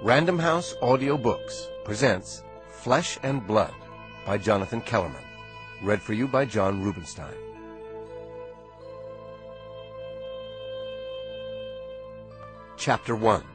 Random House Audio Books presents Flesh and Blood by Jonathan Kellerman. Read for you by John Rubenstein. Chapter 1.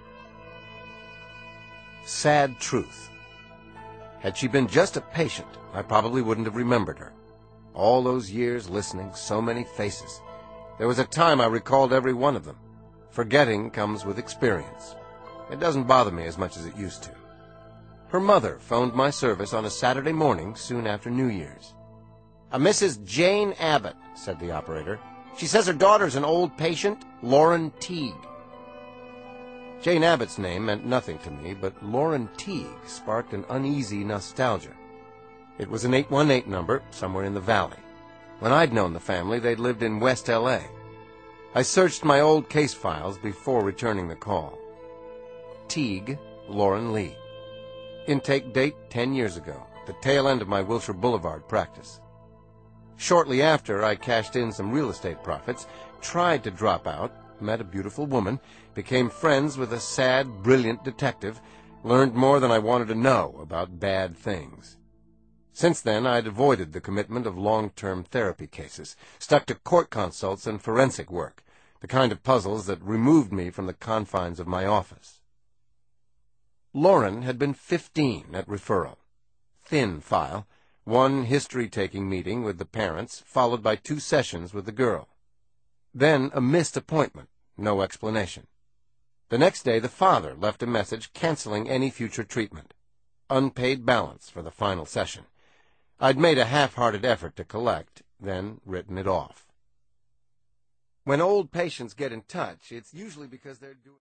Sad Truth. Had she been just a patient, I probably wouldn't have remembered her. All those years listening, so many faces. There was a time I recalled every one of them. Forgetting comes with experience. It doesn't bother me as much as it used to. Her mother phoned my service on a Saturday morning soon after New Year's. "A Mrs. Jane Abbott," said the operator. "She says her daughter's an old patient, Lauren Teague." Jane Abbott's name meant nothing to me, but Lauren Teague sparked an uneasy nostalgia. It was an 818 number somewhere in the valley. When I'd known the family, they'd lived in West L.A. I searched my old case files before returning the call. Teague, Lauren Lee. Intake date 10 years ago, the tail end of my Wilshire Boulevard practice. Shortly after, I cashed in some real estate profits, tried to drop out, met a beautiful woman, became friends with a sad, brilliant detective, learned more than I wanted to know about bad things. Since then, I'd avoided the commitment of long-term therapy cases, stuck to court consults and forensic work, the kind of puzzles that removed me from the confines of my office. Lauren had been 15 at referral. Thin file, one history-taking meeting with the parents, followed by 2 sessions with the girl. Then a missed appointment, no explanation. The next day the father left a message canceling any future treatment. Unpaid balance for the final session. I'd made a half-hearted effort to collect, then written it off. When old patients get in touch, it's usually because they're doing...